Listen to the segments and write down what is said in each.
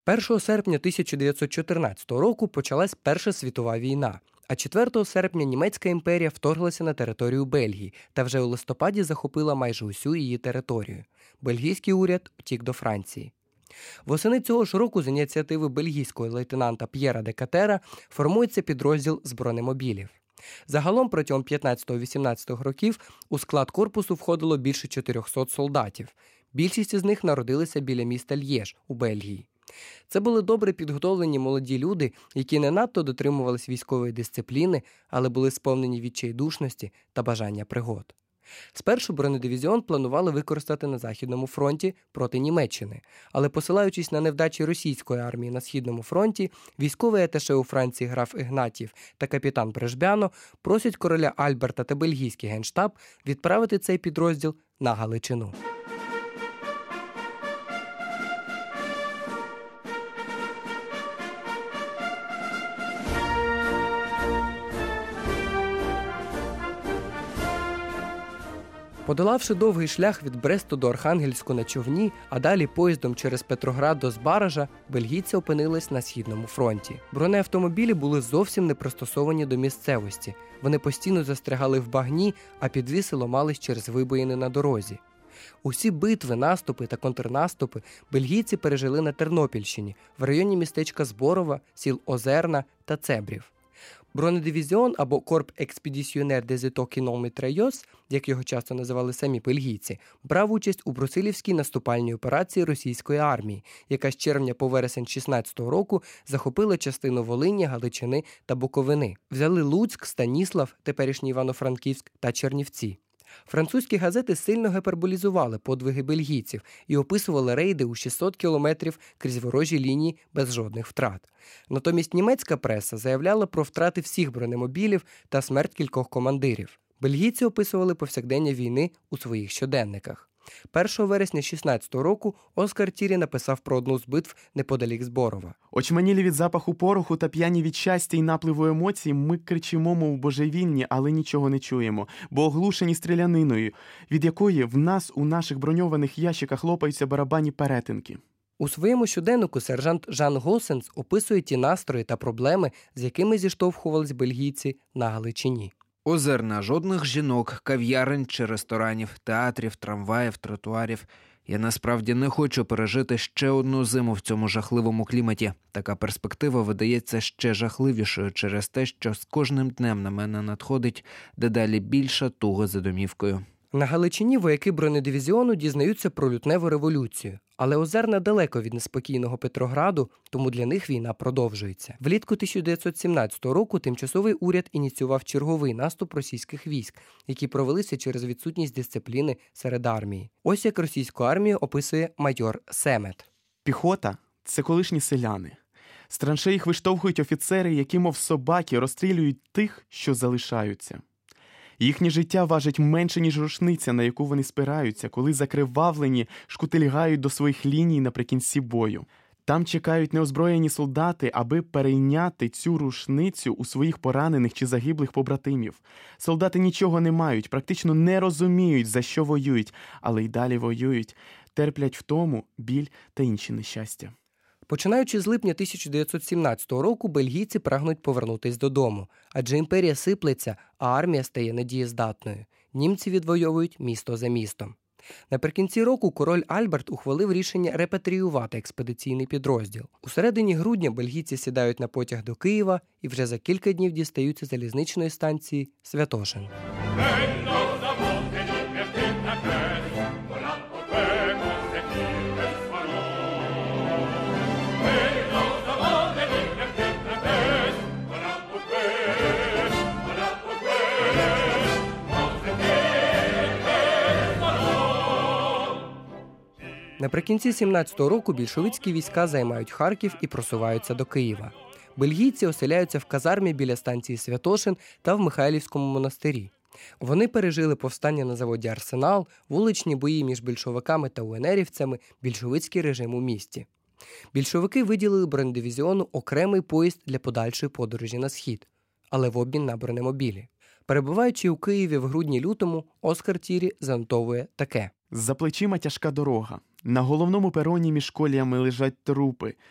1 серпня 1914 року почалась Перша світова війна, а 4 серпня Німецька імперія вторглася на територію Бельгії та вже у листопаді захопила майже усю її територію. Бельгійський уряд втік до Франції. Восени цього ж року з ініціативи бельгійського лейтенанта П'єра де Катера формується підрозділ з бронемобілів. Загалом протягом 15-18 років у склад корпусу входило більше 400 солдатів. Більшість із них народилися біля міста Л'єж у Бельгії. Це були добре підготовлені молоді люди, які не надто дотримувались військової дисципліни, але були сповнені відчайдушності та бажання пригод. Спершу бронедивізіон планували використати на Західному фронті проти Німеччини, але посилаючись на невдачі російської армії на Східному фронті, військовий аташе у Франції граф Ігнатів та капітан Брешбяно просять короля Альберта та бельгійський генштаб відправити цей підрозділ на Галичину. Подолавши довгий шлях від Бресту до Архангельську на човні, а далі поїздом через Петроград до Збаража, бельгійці опинились на Східному фронті. Бронеавтомобілі були зовсім не пристосовані до місцевості. Вони постійно застрягали в багні, а підвіси ламались через вибоїни на дорозі. Усі битви, наступи та контрнаступи бельгійці пережили на Тернопільщині, в районі містечка Зборова, сіл Озерна та Цебрів. Бронедивізіон або Корп Експедісіонер des États Mitrailleuse, як його часто називали самі бельгійці, брав участь у Брусилівській наступальній операції російської армії, яка з червня по вересень 16-го року захопила частину Волині, Галичини та Буковини. Взяли Луцьк, Станіслав, теперішній Івано-Франківськ та Чернівці. Французькі газети сильно гіперболізували подвиги бельгійців і описували рейди у 600 кілометрів крізь ворожі лінії без жодних втрат. Натомість німецька преса заявляла про втрати всіх бронемобілів та смерть кількох командирів. Бельгійці описували повсякдення війни у своїх щоденниках. 1 вересня 16-го року Оскар Тірі написав про одну з битв неподалік Зборова. Очманілі від запаху пороху та п'яні від щастя і напливу емоцій, ми кричимо, мов божевільні, але нічого не чуємо, бо оглушені стріляниною, від якої в нас у наших броньованих ящиках лопаються барабанні перетинки. У своєму щоденнику сержант Жан Госсенс описує ті настрої та проблеми, з якими зіштовхувались бельгійці на Галичині. Озерна, жодних жінок, кав'ярень чи ресторанів, театрів, трамваїв, тротуарів. Я насправді не хочу пережити ще одну зиму в цьому жахливому кліматі. Така перспектива видається ще жахливішою через те, що з кожним днем на мене надходить дедалі більша туга за домівкою. На Галичині вояки бронедивізіону дізнаються про лютневу революцію. Але Озерна далеко від неспокійного Петрограду, тому для них війна продовжується. Влітку 1917 року тимчасовий уряд ініціював черговий наступ російських військ, які провелися через відсутність дисципліни серед армії. Ось як російську армію описує майор Семет. Піхота – це колишні селяни. З траншей їх виштовхують офіцери, які, мов собаки, розстрілюють тих, що залишаються. Їхнє життя важить менше, ніж рушниця, на яку вони спираються, коли закривавлені шкутильгають до своїх ліній наприкінці бою. Там чекають неозброєні солдати, аби перейняти цю рушницю у своїх поранених чи загиблих побратимів. Солдати нічого не мають, практично не розуміють, за що воюють, але й далі воюють, терплять втому, біль та інші нещастя. Починаючи з липня 1917 року, бельгійці прагнуть повернутись додому, адже імперія сиплеться, а армія стає недієздатною. Німці відвоюють місто за містом. Наприкінці року король Альберт ухвалив рішення репатріювати експедиційний підрозділ. У середині грудня бельгійці сідають на потяг до Києва і вже за кілька днів дістаються залізничної станції Святошин. Наприкінці 17-го року більшовицькі війська займають Харків і просуваються до Києва. Бельгійці оселяються в казармі біля станції Святошин та в Михайлівському монастирі. Вони пережили повстання на заводі «Арсенал», вуличні бої між більшовиками та УНРівцями, більшовицький режим у місті. Більшовики виділили бронедивізіону окремий поїзд для подальшої подорожі на схід, але в обмін на бронемобілі. Перебуваючи у Києві в грудні-лютому, Оскар Тірі занотовує таке. За плечима тяжка дорога. На головному пероні між коліями лежать трупи.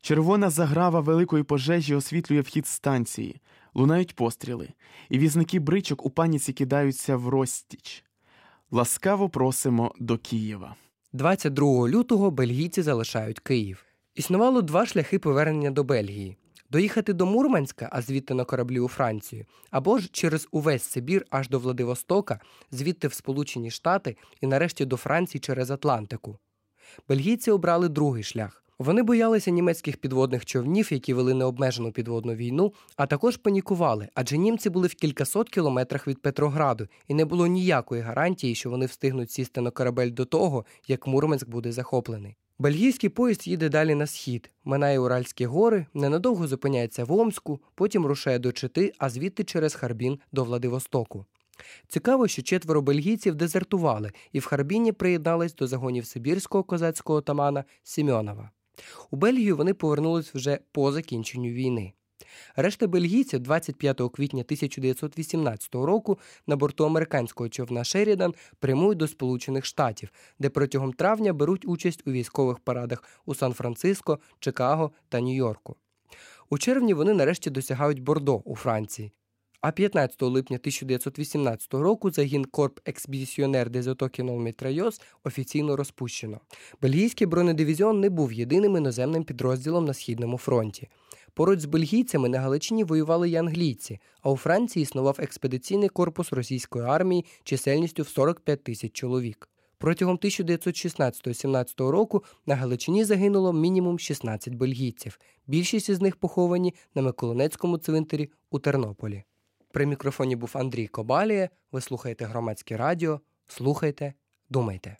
Червона заграва великої пожежі освітлює вхід станції. Лунають постріли, і візники бричок у паніці кидаються в розтіч. Ласкаво просимо до Києва. 22 лютого бельгійці залишають Київ. Існувало два шляхи повернення до Бельгії. Доїхати до Мурманська, а звідти на кораблі у Францію, або ж через увесь Сибір аж до Владивостока, звідти в Сполучені Штати і нарешті до Франції через Атлантику. Бельгійці обрали другий шлях. Вони боялися німецьких підводних човнів, які вели необмежену підводну війну, а також панікували, адже німці були в кількасот кілометрах від Петрограду, і не було ніякої гарантії, що вони встигнуть сісти на корабель до того, як Мурманськ буде захоплений. Бельгійський поїзд їде далі на схід, минає Уральські гори, ненадовго зупиняється в Омску, потім рушає до Чити, а звідти через Харбін до Владивостоку. Цікаво, що 4 бельгійців дезертували і в Харбіні приєднались до загонів сибірського козацького отамана Сімьонова. У Бельгію вони повернулись вже по закінченню війни. Решта бельгійців 25 квітня 1918 року на борту американського човна «Шерідан» прямують до Сполучених Штатів, де протягом травня беруть участь у військових парадах у Сан-Франциско, Чикаго та Нью-Йорку. У червні вони нарешті досягають Бордо у Франції. А 15 липня 1918 року загін Корп Експедіціонер des Autochtones Mitrailleuse офіційно розпущено. Бельгійський бронедивізіон не був єдиним іноземним підрозділом на Східному фронті. Поруч з бельгійцями на Галичині воювали й англійці, а у Франції існував експедиційний корпус російської армії чисельністю в 45 тисяч чоловік. Протягом 1916-17 року на Галичині загинуло мінімум 16 бельгійців. Більшість із них поховані на Миколинецькому цвинтарі у Тернополі. При мікрофоні був Андрій Кобалія. Ви слухаєте Громадське радіо. Слухайте, думайте.